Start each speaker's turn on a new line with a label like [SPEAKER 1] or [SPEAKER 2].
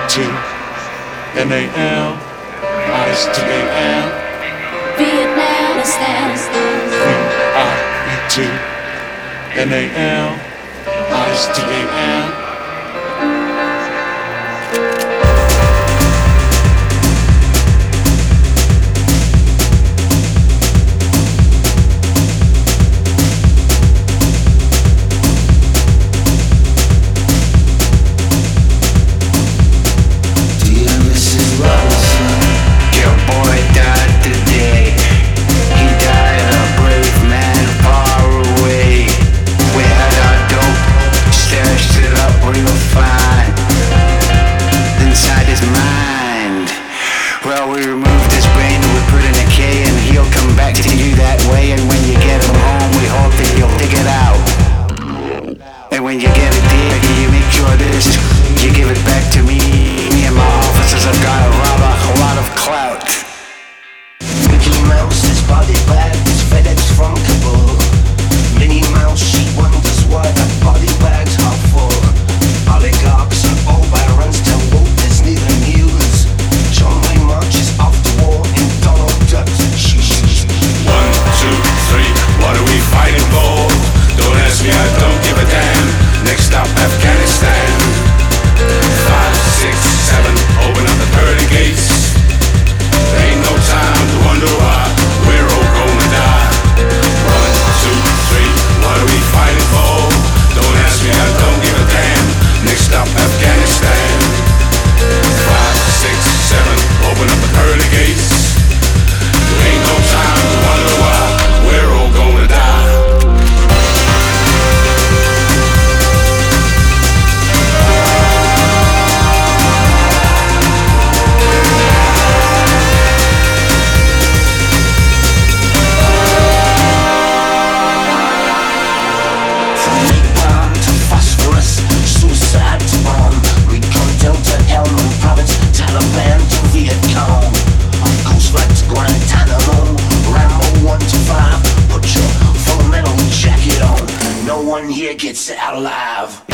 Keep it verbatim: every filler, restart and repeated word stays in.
[SPEAKER 1] T N A L I S T A N
[SPEAKER 2] Vietnam stands
[SPEAKER 1] V I E T N A L I S T A N
[SPEAKER 3] Well, we removed his brain and we put in a K, and he'll come back to you that way. And when you get him home, we hope that you'll dig it out. And when you get it there, you make sure this is, you give it back to me. Me and my officers have got a rather a lot of clout.
[SPEAKER 4] Mickey Mouse's body bag is FedEx from Kabul. Minnie Mouse, she wonders why that body bags are full. Oligarchs and all barons tell Walt Disney the news. John Wayne marches off the war in Donald Duck's shoes.
[SPEAKER 5] One, two, three, what are we fighting for? Don't ask me, I don't give a damn. Next stop, Afghanistan. Five, six, seven, open up the pearly gates. There ain't no time to wonder why we're all gonna die. One, two, three, what are we fighting for? Don't ask me, I don't give a damn. Next stop, Afghanistan. Five, six, seven, open up the pearly gates. There ain't no time to wonder why we're all gonna die.
[SPEAKER 4] No one here gets out alive.